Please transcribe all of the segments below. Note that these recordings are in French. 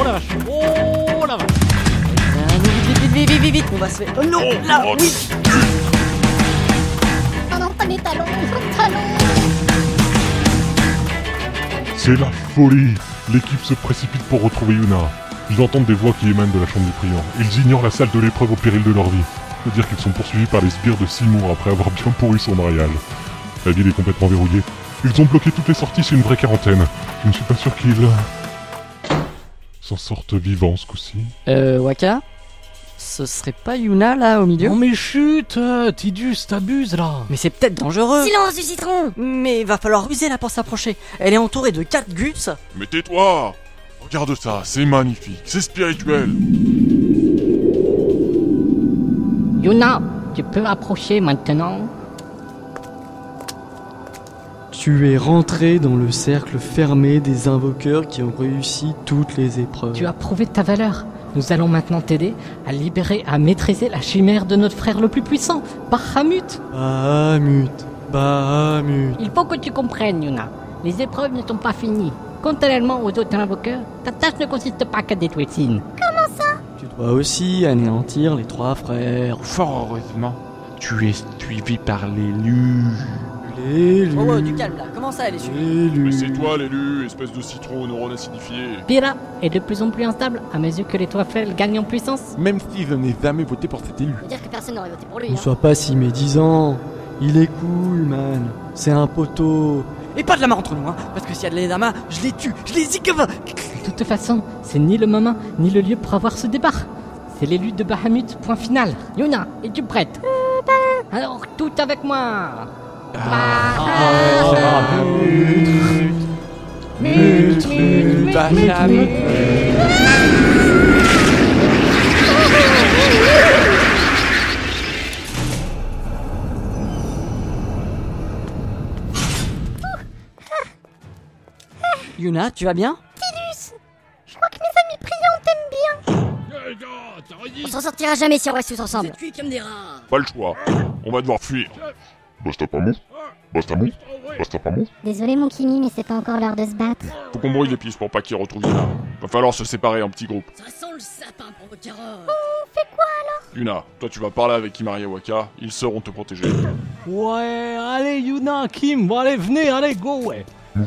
la vache. Oh la vache. Vite, on va se faire... Oh non, là, oui. Oh non, pas mes talons, C'est la folie. L'équipe se précipite pour retrouver Yuna. Ils entendent des voix qui émanent de la chambre du prieur. Ils ignorent la salle de l'épreuve au péril de leur vie. C'est dire qu'ils sont poursuivis par les sbires de Seymour après avoir bien pourri son mariage. La ville est complètement verrouillée. Ils ont bloqué toutes les sorties, c'est une vraie quarantaine. Je ne suis pas sûr qu'ils... s'en sortent vivants ce coup-ci. Waka, ce serait pas Yuna là au milieu? Non mais chut, Tidus, t'abuses là. Mais c'est peut-être dangereux. Silence du citron. Mais va falloir ruser là pour s'approcher. Elle est entourée de 4 gus. Mais tais-toi! Regarde ça, c'est magnifique, c'est spirituel. Yuna, tu peux approcher maintenant. Tu es rentré dans le cercle fermé des invoqueurs qui ont réussi toutes les épreuves. Tu as prouvé ta valeur. Nous allons maintenant t'aider à libérer, à maîtriser la chimère de notre frère le plus puissant, Bahamut. Bahamut. Il faut que tu comprennes, Yuna. Les épreuves ne sont pas finies. Contrairement aux autres invoqueurs, ta tâche ne consiste pas qu'à détruire Sin. Tu dois aussi anéantir les 3 frères. Fort heureusement, tu es suivi par l'élu. L'élu. Oh, du calme là, comment ça elle est suivie? Mais c'est toi l'élu, espèce de citron aux neurones acidifiés. Pira est de plus en plus instable à mesure que les 3 frères gagnent en puissance. Même si je n'ai jamais voté pour cet élu. Ça veut dire que personne n'aurait voté pour lui. Ne sois pas si médisant. Il est cool, man. C'est un poteau. Et pas de la main entre nous, hein, parce que s'il y a de l'édama, je les tue, je les zigave. De toute façon, c'est ni le moment ni le lieu pour avoir ce débat. C'est l'élu de Bahamut, point final. Yuna, es-tu prête? Alors, tout avec moi. Yuna, tu vas bien? Je crois que mes amis priants t'aiment bien. On s'en sortira jamais si on reste tous ensemble. Cuit comme des rats. Pas le choix, on va devoir fuir. Basta pas mou. Désolé mon Kimi, mais c'est pas encore l'heure de se battre. Faut qu'on brouille les pistes pour pas qu'ils retrouvent Yuna. Va falloir se séparer en petits groupes. Ça sent le sapin pour vos carottes. Yuna, toi tu vas parler avec Kimari et Waka, ils sauront te protéger. Ouais, allez Yuna, Kim, bon allez, venez, allez, go, ouais.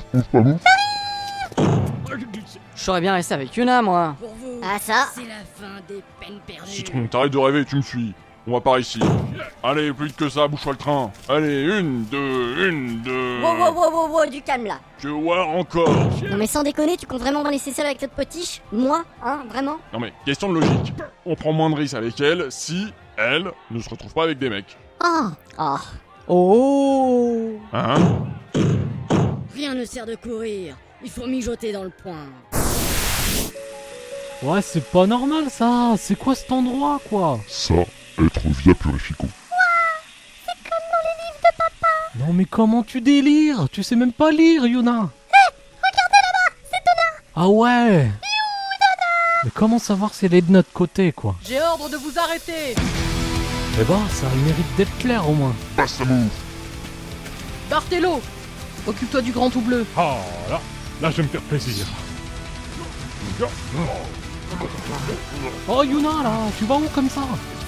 Je saurais bien rester avec Yuna, moi. Pour vous, Ah ça, c'est la fin des peines perdues. Citron, t'arrêtes de rêver, tu me suis. On va par ici. Allez, plus vite que ça, bouge-toi le train. Allez, 1, 2, 1, 2... wow, du calme là. Tu vois encore. Non mais sans déconner, tu comptes vraiment me laisser seule avec cette potiche? Moi, hein, vraiment? Non mais, question de logique. On prend moins de risques avec elle si, elle, ne se retrouve pas avec des mecs. Oh, Oh. Hein? Rien ne sert de courir. Il faut mijoter dans le poing. Ouais, c'est pas normal ça, c'est quoi cet endroit, quoi? Ça, être via Purifico. Non mais comment tu délires? Tu sais même pas lire, Yuna. Regardez là-bas, c'est Donna. Ah ouais. Mais comment savoir si elle est de notre côté, quoi? J'ai ordre de vous arrêter. Eh ben, ça a le mérite d'être clair au moins. Passe le move. Barthello, occupe-toi du grand tout bleu. Ah, là je vais me faire plaisir. Oh Yuna, là, tu vas où comme ça?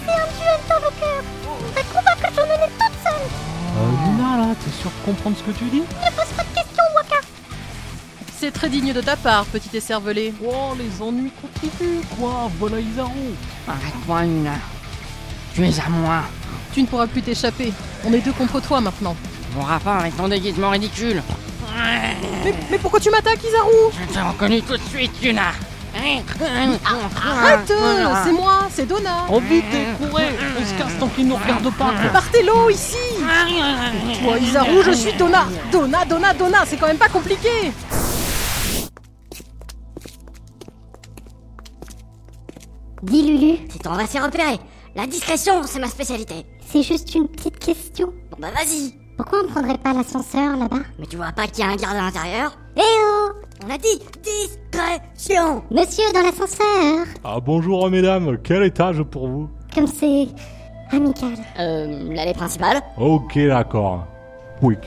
Yuna, là, t'es sûr de comprendre ce que tu dis? C'est très digne de ta part, petit écervelé. Oh, les ennuis continuent, quoi. Voilà Isaru. Arrête-moi, Yuna. Tu es à moi. Tu ne pourras plus t'échapper. On est 2 contre toi maintenant. Mon rapport avec ton déguisement ridicule. Mais pourquoi tu m'attaques, Isaru? Je t'ai reconnu tout de suite, Yuna. Arrête, c'est moi, c'est Donna. Oh vite, courez. On se casse tant qu'ils nous regardent pas, quoi. Barthello, ici. Toi, Isaru, je suis Donna. Donna, c'est quand même pas compliqué. dis Lulu, C'est on va s'y repérer. La discrétion, c'est ma spécialité. c'est juste une petite question. Bon bah vas-y. Pourquoi on prendrait pas l'ascenseur là-bas? Mais tu vois pas qu'il y a un garde à l'intérieur? Eh oh! On a dit discrétion. Monsieur dans l'ascenseur! Ah bonjour mesdames, quel étage pour vous? Comme c'est amical. L'allée principale. Ok, d'accord. Quick.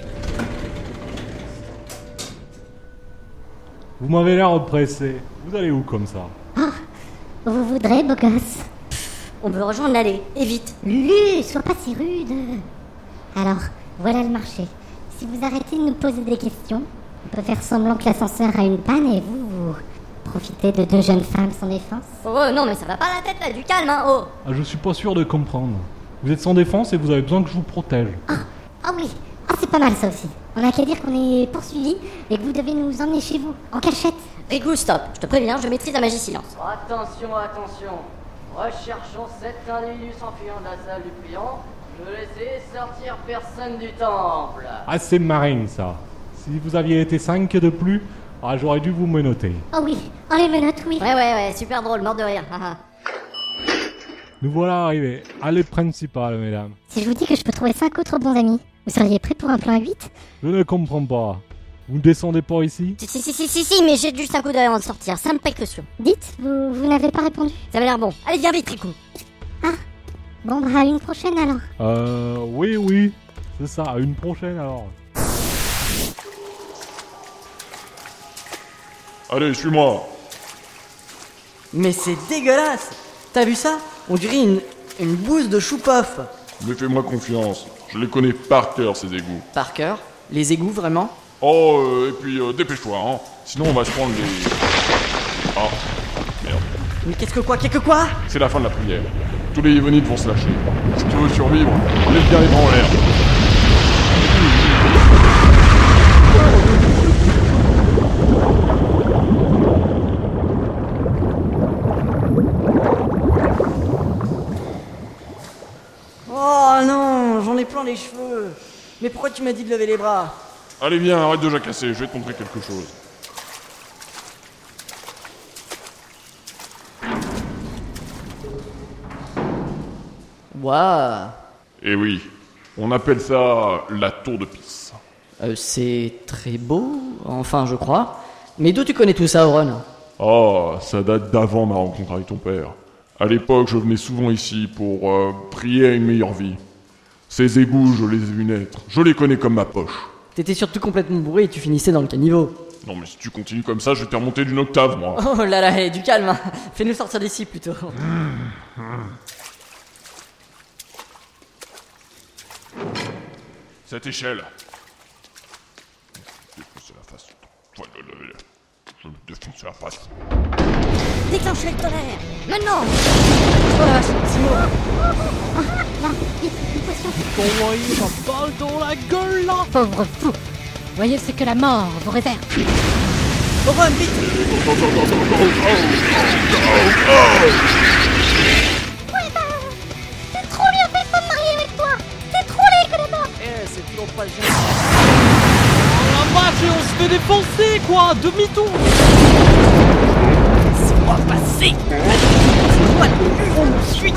Vous m'avez l'air pressé. Vous allez où comme ça? Ah, où vous voudrez, beau gosse. On peut rejoindre l'allée, et vite. Lulu, sois pas si rude. Alors, voilà le marché. Si vous arrêtez de nous poser des questions, on peut faire semblant que l'ascenseur a une panne et vous profitez de deux jeunes femmes sans défense. Oh non, mais ça va pas la tête là, du calme, hein, oh. Ah, je suis pas sûr de comprendre. Vous êtes sans défense et vous avez besoin que je vous protège. Ah oui, c'est pas mal ça aussi. On a qu'à dire qu'on est poursuivis et que vous devez nous emmener chez vous, en cachette. Rigou, stop. Je te préviens, je maîtrise la magie silence. Attention, attention. Recherchons cet individu s'enfuyant de la salle du priant. Je laissais sortir personne du temple. Ah, c'est marrant ça. Si vous aviez été 5 de plus, j'aurais dû vous menotter. Oh oui, on les menottes, oui. Ouais, super drôle, mort de rire. Nous voilà arrivés. Allée principale, mesdames. Si je vous dis que je peux trouver 5 autres bons amis, vous seriez prêts pour un plan à 8? Je ne comprends pas. Vous ne descendez pas ici? Si, mais j'ai juste un coup d'œil avant de sortir, simple précaution. Dites, vous n'avez pas répondu? Ça m'a l'air bon. Allez, viens vite, Rico. Bon, à une prochaine alors. Oui. C'est ça, à une prochaine alors. Allez, suis-moi. Mais c'est dégueulasse. T'as vu ça? On dirait une bouse de chou-pof. Mais fais-moi confiance. Je les connais par cœur, ces égouts. Par cœur? Les égouts, vraiment? Et puis dépêche-toi, hein. Sinon on va se prendre les... Ah, merde. Mais qu'est-ce que quoi? C'est la fin de la prière. Tous les Yévonites vont se lâcher. Si tu veux survivre, lève bien les bras en l'air. Oh non, j'en ai plein les cheveux. Mais pourquoi tu m'as dit de lever les bras? Allez viens, arrête de jacasser, je vais te montrer quelque chose. Waouh. Eh oui, on appelle ça la tour de Pise. C'est très beau, enfin je crois. Mais d'où tu connais tout ça, Auron? Ça date d'avant ma rencontre avec ton père. À l'époque, je venais souvent ici pour prier à une meilleure vie. Ces égouts, je les ai vus naître. Je les connais comme ma poche. T'étais surtout complètement bourré et tu finissais dans le caniveau. Non mais si tu continues comme ça, je vais te remonter d'une octave, moi. Oh là là, du calme, hein. Fais-nous sortir d'ici plutôt. Cette échelle. Je vais défoncer la face. Je vais me défoncer la face. Déclenche le tonnerre. Maintenant. Là, vite, une potion. Envoyez ma balle dans la gueule là. Pauvre fou. Voyez ce que la mort vous réserve. Auron, vite. C'est trop bien fait de me marier avec toi. T'es trop laid que là-bas. C'est toujours pas le genre. La vache, et on se fait défoncer quoi. Demi-tour. Laisse-moi passer. Laisse-moi on me suit.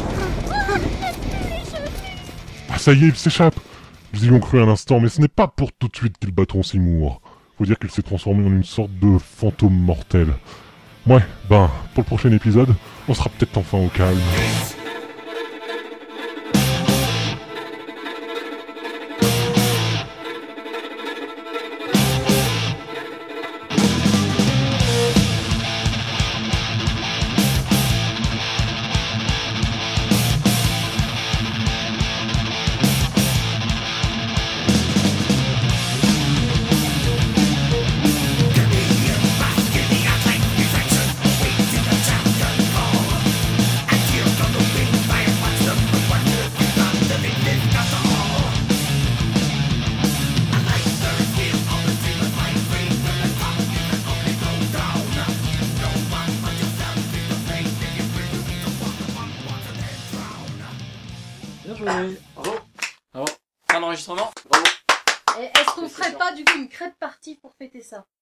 Ah ça y est, il s'échappe. Nous y avons cru un instant, mais ce n'est pas pour tout de suite qu'ils battront Seymour. Faut dire qu'il s'est transformé en une sorte de fantôme mortel. Ouais, pour le prochain épisode, on sera peut-être enfin au calme. Bravo. Fin d'enregistrement. Bravo. Est-ce qu'on ferait pas du coup une crêpe partie pour fêter ça?